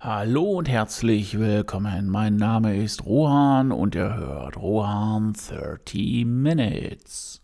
Hallo und herzlich willkommen. Mein Name ist Rohan und ihr hört Rohan 30 Minutes.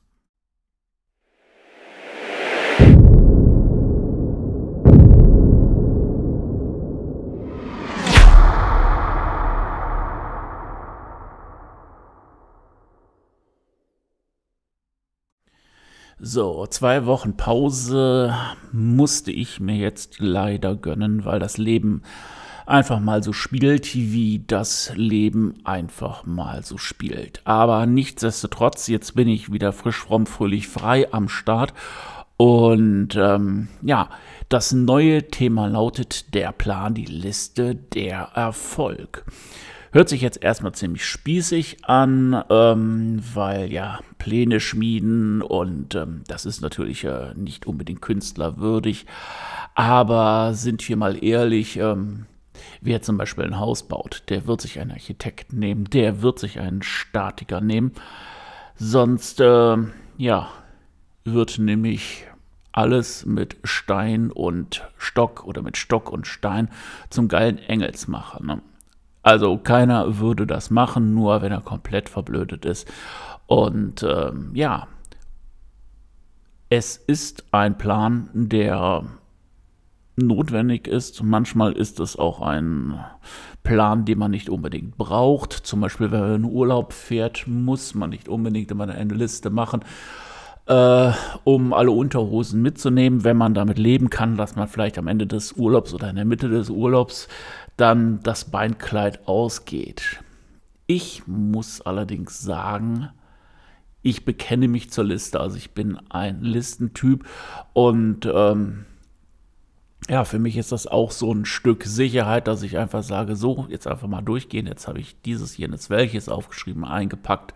So, 2 Wochen Pause musste ich mir jetzt leider gönnen, weil das Leben einfach mal so spielt, wie das Leben einfach mal so spielt. Aber nichtsdestotrotz, jetzt bin ich wieder frisch, fromm, fröhlich, frei am Start. Und ja, das neue Thema lautet der Plan, die Liste, der Erfolg. Hört sich jetzt erstmal ziemlich spießig an, weil ja, Pläne schmieden und das ist natürlich nicht unbedingt künstlerwürdig. Aber sind wir mal ehrlich, wer zum Beispiel ein Haus baut, der wird sich einen Architekten nehmen, der wird sich einen Statiker nehmen. Sonst, ja, wird nämlich alles mit Stein und Stock oder mit Stock und Stein zum geilen Engelsmacher. Ne? Also keiner würde das machen, nur wenn er komplett verblödet ist. Und ja, es ist ein Plan, der notwendig ist. Manchmal ist es auch ein Plan, den man nicht unbedingt braucht. Zum Beispiel, wenn man in Urlaub fährt, muss man nicht unbedingt immer eine Liste machen, um alle Unterhosen mitzunehmen, wenn man damit leben kann, dass man vielleicht am Ende des Urlaubs oder in der Mitte des Urlaubs dann das Beinkleid ausgeht. Ich muss allerdings sagen, ich bekenne mich zur Liste, also ich bin ein Listentyp und ja, für mich ist das auch so ein Stück Sicherheit, dass ich einfach sage, so, jetzt einfach mal durchgehen, jetzt habe ich dieses, jenes, welches aufgeschrieben, eingepackt.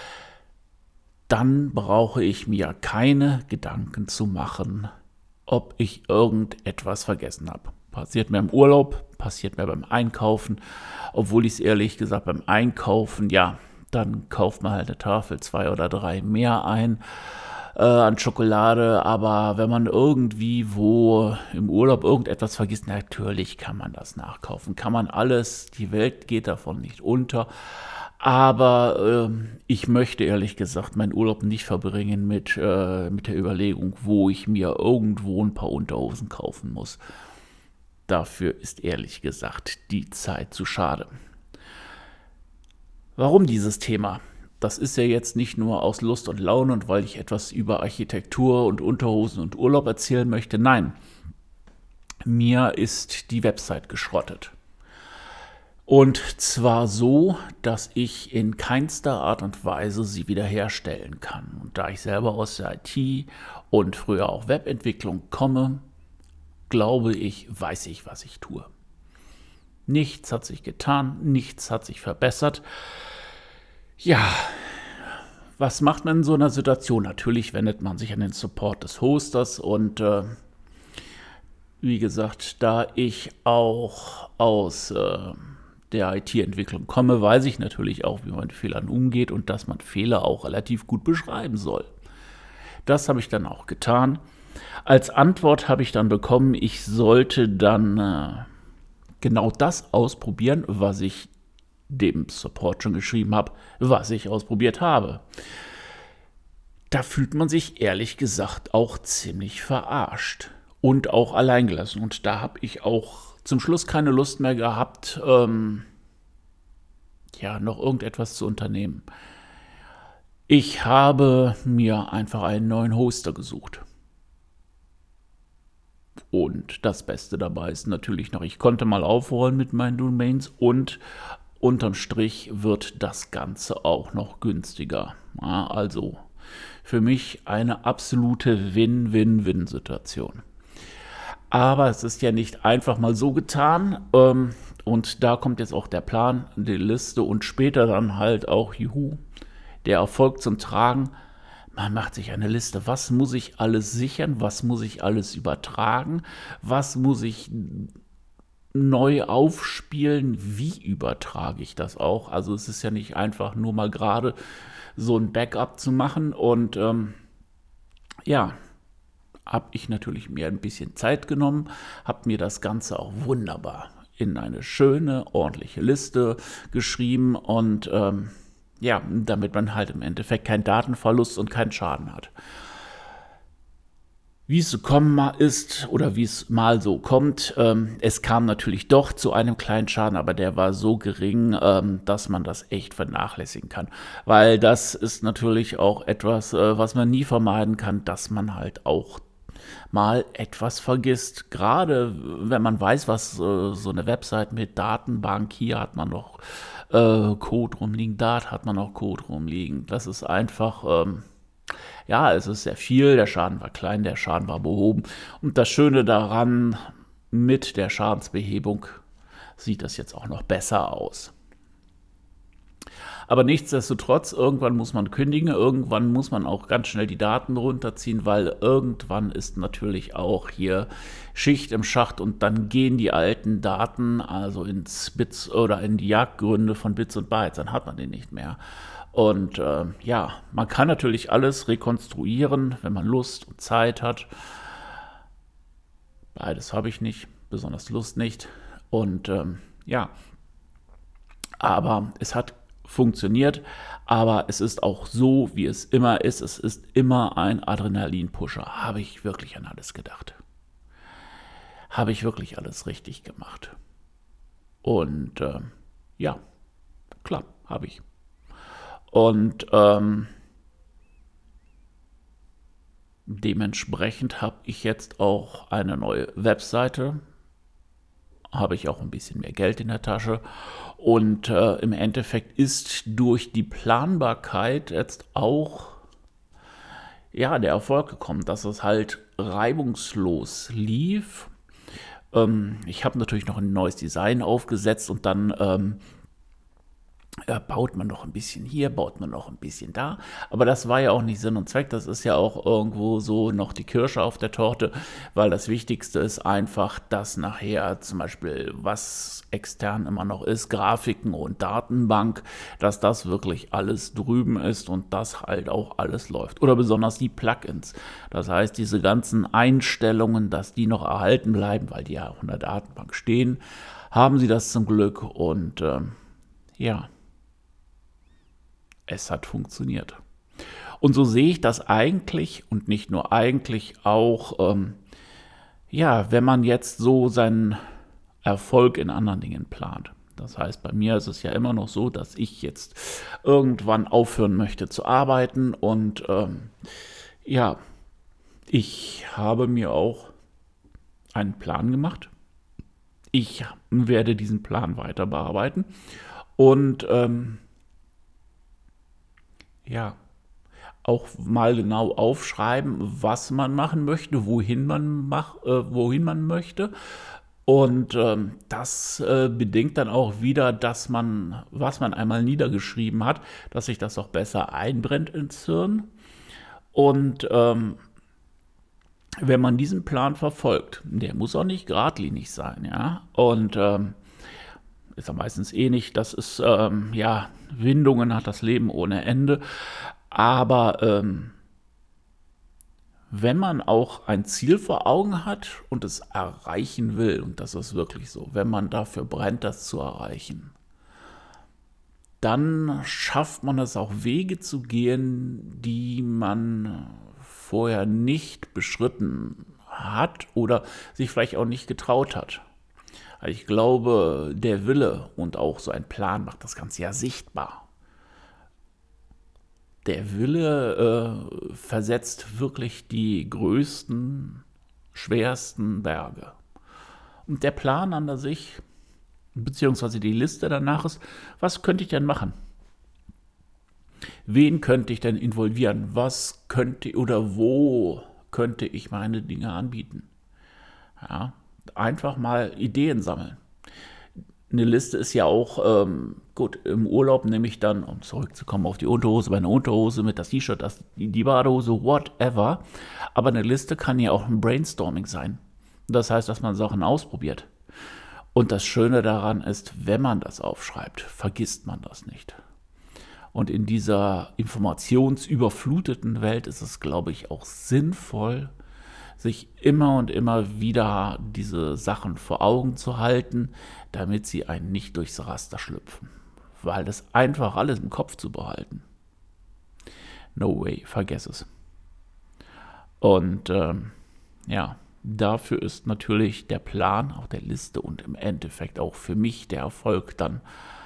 Dann brauche ich mir keine Gedanken zu machen, ob ich irgendetwas vergessen habe. Passiert mir im Urlaub, passiert mir beim Einkaufen, obwohl ich es ehrlich gesagt beim Einkaufen, ja, dann kauft man halt eine Tafel 2 oder 3 mehr ein an Schokolade, aber wenn man irgendwie wo im Urlaub irgendetwas vergisst, natürlich kann man das nachkaufen, kann man alles, die Welt geht davon nicht unter. Aber ich möchte ehrlich gesagt meinen Urlaub nicht verbringen mit der Überlegung, wo ich mir irgendwo ein paar Unterhosen kaufen muss. Dafür ist ehrlich gesagt die Zeit zu schade. Warum dieses Thema? Das ist ja jetzt nicht nur aus Lust und Laune und weil ich etwas über Architektur und Unterhosen und Urlaub erzählen möchte. Nein, mir ist die Website geschrottet. Und zwar so, dass ich in keinster Art und Weise sie wiederherstellen kann. Und da ich selber aus der IT und früher auch Webentwicklung komme, glaube ich, weiß ich, was ich tue. Nichts hat sich getan, nichts hat sich verbessert. Ja, was macht man in so einer Situation? Natürlich wendet man sich an den Support des Hosters und wie gesagt, da ich auch aus der IT-Entwicklung komme, weiß ich natürlich auch, wie man mit Fehlern umgeht und dass man Fehler auch relativ gut beschreiben soll. Das habe ich dann auch getan. Als Antwort habe ich dann bekommen, ich sollte dann genau das ausprobieren, was ich dem Support schon geschrieben habe, was ich ausprobiert habe. Da fühlt man sich ehrlich gesagt auch ziemlich verarscht und auch alleingelassen. Und da habe ich auch zum Schluss keine Lust mehr gehabt, ja, noch irgendetwas zu unternehmen. Ich habe mir einfach einen neuen Hoster gesucht. Und das Beste dabei ist natürlich noch, ich konnte mal aufrollen mit meinen Domains und unterm Strich wird das Ganze auch noch günstiger. Ja, also für mich eine absolute Win-Win-Win-Situation. Aber es ist ja nicht einfach mal so getan. Und da kommt jetzt auch der Plan, die Liste und später dann halt auch, juhu, der Erfolg zum Tragen. Man macht sich eine Liste, was muss ich alles sichern, was muss ich alles übertragen, was muss ich neu aufspielen, wie übertrage ich das auch. Also es ist ja nicht einfach nur mal gerade so ein Backup zu machen und ja, habe ich natürlich mir ein bisschen Zeit genommen, habe mir das Ganze auch wunderbar in eine schöne, ordentliche Liste geschrieben und ja, damit man halt im Endeffekt keinen Datenverlust und keinen Schaden hat. Wie es gekommen ist oder wie es mal so kommt, es kam natürlich doch zu einem kleinen Schaden, aber der war so gering, dass man das echt vernachlässigen kann. Weil das ist natürlich auch etwas, was man nie vermeiden kann, dass man halt auch mal etwas vergisst. Gerade wenn man weiß, was so eine Website mit Datenbank, hier hat man noch Code rumliegen, da hat man noch Code rumliegen. Das ist einfach, ja, es ist sehr viel, der Schaden war klein, der Schaden war behoben. Und das Schöne daran, mit der Schadensbehebung sieht das jetzt auch noch besser aus. Aber nichtsdestotrotz, irgendwann muss man kündigen, irgendwann muss man auch ganz schnell die Daten runterziehen, weil irgendwann ist natürlich auch hier Schicht im Schacht und dann gehen die alten Daten also ins Bits oder in die Jagdgründe von Bits und Bytes, dann hat man den nicht mehr. Und ja, man kann natürlich alles rekonstruieren, wenn man Lust und Zeit hat. Beides habe ich nicht, besonders Lust nicht. Und ja, aber es hat funktioniert, aber es ist auch so, wie es immer ist. Es ist immer ein Adrenalin-Pusher. Habe ich wirklich an alles gedacht? Habe ich wirklich alles richtig gemacht? Und ja, klar, habe ich. Und dementsprechend habe ich jetzt auch eine neue Webseite, habe ich auch ein bisschen mehr Geld in der Tasche und im Endeffekt ist durch die Planbarkeit jetzt auch ja, der Erfolg gekommen, dass es halt reibungslos lief. Ich habe natürlich noch ein neues Design aufgesetzt und dann baut man noch ein bisschen hier, baut man noch ein bisschen da. Aber das war ja auch nicht Sinn und Zweck. Das ist ja auch irgendwo so noch die Kirsche auf der Torte, weil das Wichtigste ist einfach, dass nachher zum Beispiel, was extern immer noch ist, Grafiken und Datenbank, dass das wirklich alles drüben ist und das halt auch alles läuft. Oder besonders die Plugins. Das heißt, diese ganzen Einstellungen, dass die noch erhalten bleiben, weil die ja auch in der Datenbank stehen, haben sie das zum Glück und ja. Es hat funktioniert. Und so sehe ich das eigentlich und nicht nur eigentlich auch, ja, wenn man jetzt so seinen Erfolg in anderen Dingen plant. Das heißt, bei mir ist es ja immer noch so, dass ich jetzt irgendwann aufhören möchte zu arbeiten und ja, ich habe mir auch einen Plan gemacht. Ich werde diesen Plan weiter bearbeiten und ja, auch mal genau aufschreiben, was man machen möchte, wohin man möchte. Und das bedingt dann auch wieder, dass man, was man einmal niedergeschrieben hat, dass sich das auch besser einbrennt ins Hirn. Und wenn man diesen Plan verfolgt, der muss auch nicht geradlinig sein, ja. Und ist ja meistens eh nicht, das ist, ja, Windungen hat das Leben ohne Ende. Aber wenn man auch ein Ziel vor Augen hat und es erreichen will, und das ist wirklich so, wenn man dafür brennt, das zu erreichen, dann schafft man es auch Wege zu gehen, die man vorher nicht beschritten hat oder sich vielleicht auch nicht getraut hat. Ich glaube, der Wille und auch so ein Plan macht das Ganze ja sichtbar. Der Wille versetzt wirklich die größten, schwersten Berge. Und der Plan an sich, beziehungsweise die Liste danach ist, was könnte ich denn machen? Wen könnte ich denn involvieren? Was könnte oder wo könnte ich meine Dinge anbieten? Ja, einfach mal Ideen sammeln. Eine Liste ist ja auch, gut, im Urlaub nehme ich dann, um zurückzukommen auf die Unterhose, meine Unterhose mit das T-Shirt, die Badehose, whatever. Aber eine Liste kann ja auch ein Brainstorming sein. Das heißt, dass man Sachen ausprobiert. Und das Schöne daran ist, wenn man das aufschreibt, vergisst man das nicht. Und in dieser informationsüberfluteten Welt ist es, glaube ich, auch sinnvoll, sich immer und immer wieder diese Sachen vor Augen zu halten, damit sie einen nicht durchs Raster schlüpfen. Weil das einfach alles im Kopf zu behalten. No way, vergess es. Und ja, dafür ist natürlich der Plan auch der Liste und im Endeffekt auch für mich der Erfolg dann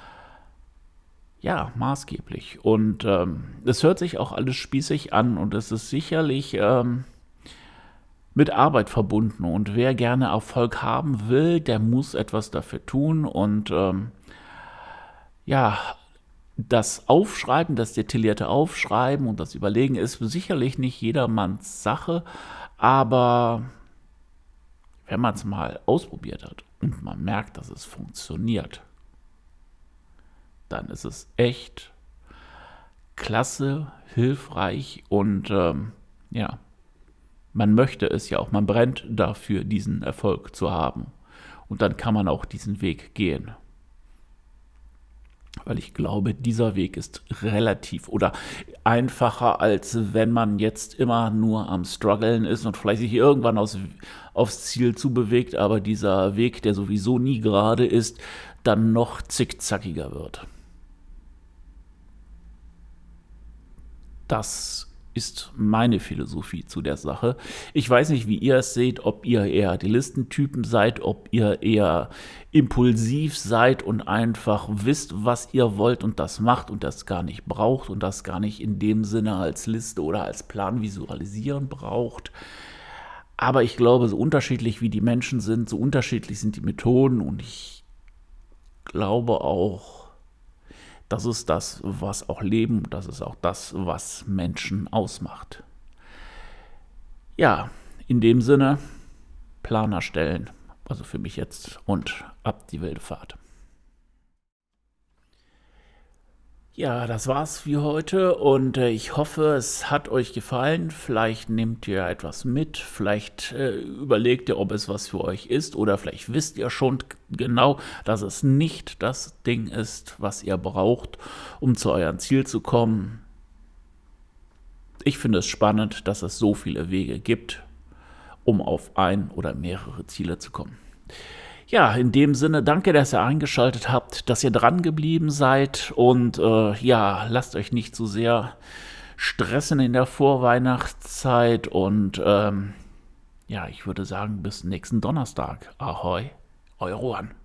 ja maßgeblich. Und es hört sich auch alles spießig an und es ist sicherlich mit Arbeit verbunden. Und wer gerne Erfolg haben will, der muss etwas dafür tun. Und ja, das Aufschreiben, das detaillierte Aufschreiben und das Überlegen ist sicherlich nicht jedermanns Sache, aber wenn man es mal ausprobiert hat und man merkt, dass es funktioniert, dann ist es echt klasse, hilfreich und ja, man möchte es ja auch, man brennt dafür, diesen Erfolg zu haben. Und dann kann man auch diesen Weg gehen. Weil ich glaube, dieser Weg ist relativ oder einfacher, als wenn man jetzt immer nur am Struggeln ist und vielleicht sich irgendwann aufs Ziel zubewegt, aber dieser Weg, der sowieso nie gerade ist, dann noch zickzackiger wird. Das ist meine Philosophie zu der Sache. Ich weiß nicht, wie ihr es seht, ob ihr eher die Listentypen seid, ob ihr eher impulsiv seid und einfach wisst, was ihr wollt und das macht und das gar nicht braucht und das gar nicht in dem Sinne als Liste oder als Plan visualisieren braucht. Aber ich glaube, so unterschiedlich wie die Menschen sind, so unterschiedlich sind die Methoden und ich glaube auch, das ist das, was auch Leben, das ist auch das, was Menschen ausmacht. Ja, in dem Sinne, Plan erstellen, also für mich jetzt und ab die wilde Fahrt. Ja, das war's für heute und ich hoffe, es hat euch gefallen. Vielleicht nehmt ihr etwas mit, vielleicht überlegt ihr, ob es was für euch ist oder vielleicht wisst ihr schon genau, dass es nicht das Ding ist, was ihr braucht, um zu eurem Ziel zu kommen. Ich finde es spannend, dass es so viele Wege gibt, um auf ein oder mehrere Ziele zu kommen. Ja, in dem Sinne, danke, dass ihr eingeschaltet habt, dass ihr dran geblieben seid und ja, lasst euch nicht zu sehr stressen in der Vorweihnachtszeit und ja, ich würde sagen, bis nächsten Donnerstag. Ahoi, euer Rohan.